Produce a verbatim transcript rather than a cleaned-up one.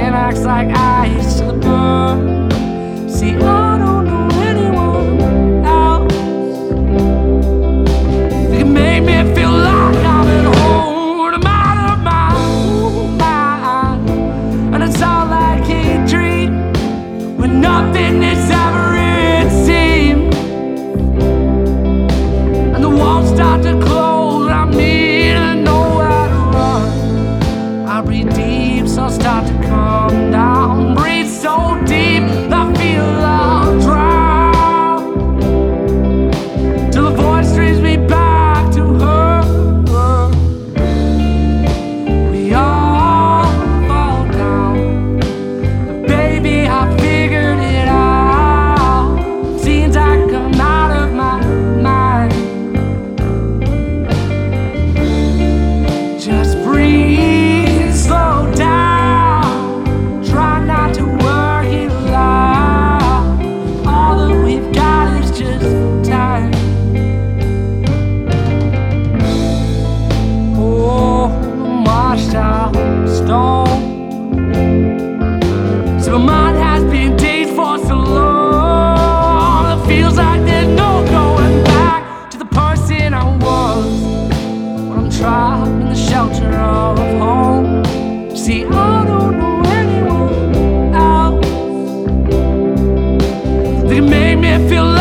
skin acts like ice to the burn. See, I don't know anyone else that can make me feel like I'm at home. I'm out of my mind, and it's all like a dream when nothing is ever it seems, and the walls start to close. I need to know how to run. I breathe deep, so I start to calm down. Breathe so deep, I feel I'll drown, till a voice brings me back to her. We all fall down, but baby, I figured it out. Seems like I'm out of my mind. Just breathe, slow down, try not to work it out. All that we've got is just time. Oh, I'm washed out stone, so my mind has been dazed for so long. It feels like there's no going back to the person I was when I'm trapped in the shelter of home. See, I don't know anyone else that can make me feel